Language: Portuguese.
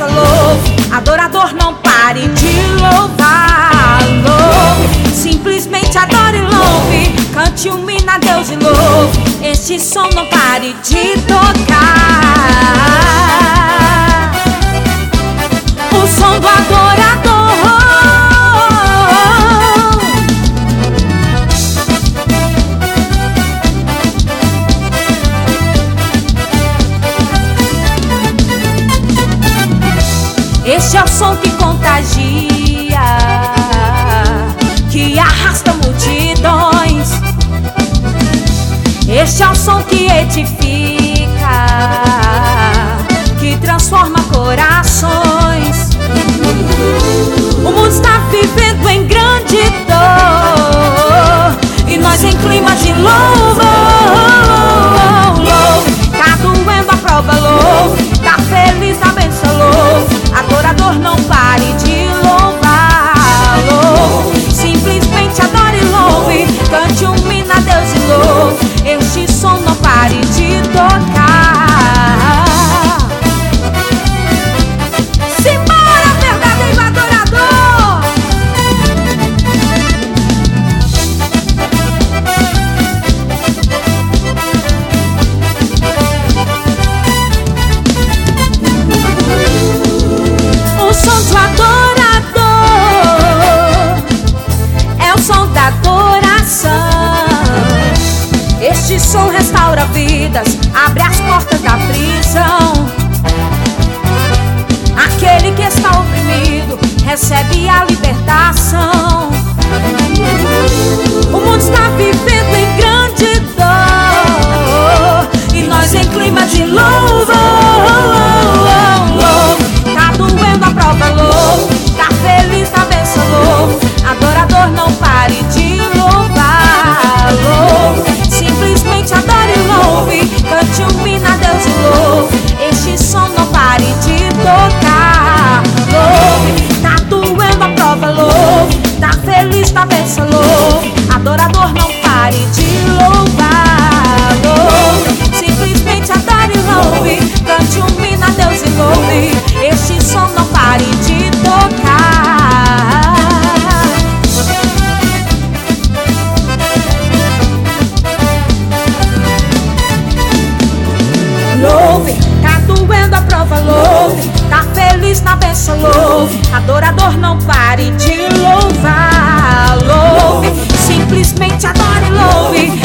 benção, louve. Adorador, não pare de louvar, louve. Simplesmente adore e louve. Cante um hino a Deus e louve. Este som não pare de tocar. O som do adorador. Este é o som que contagia, que arrasta multidões. Este é o som que edifica, que transforma corações. O mundo está vivendo em grande dor, e nós em clima de louvor. Tá doendo a prova, louve. Tá feliz na benção, louve. Adorador, não pare de louvar, louve. Simplesmente adore e louve. Cante um hino a Deus e louve. Este som não pare de tocar. Simbora, verdadeiro adorador. O som do adorador é o som da adoração. Este som restaura vidas, abre as portas da prisão. Aquele que está oprimido recebe a libertação. O mundo está vivendo em grande dor, e nós em clima de louvor. Tá doendo a prova, louve. Tá feliz na benção, louve. Adorador, não pare de louvar, louve. Simplesmente adore e louve. Cante um hino a Deus e louve. Este som não pare de tocar, louve. Tá doendo a prova, louve. Tá feliz na benção, louve. Adorador, não pare de louvar, louve. Simplesmente adore e louve. Cante um hino a Deus e louve. Este som não pare de tocar. Louve, tá doendo a prova, louve. Tá feliz na benção, louve. Adorador, não pare de louvar, louve. Simplesmente adore e louve.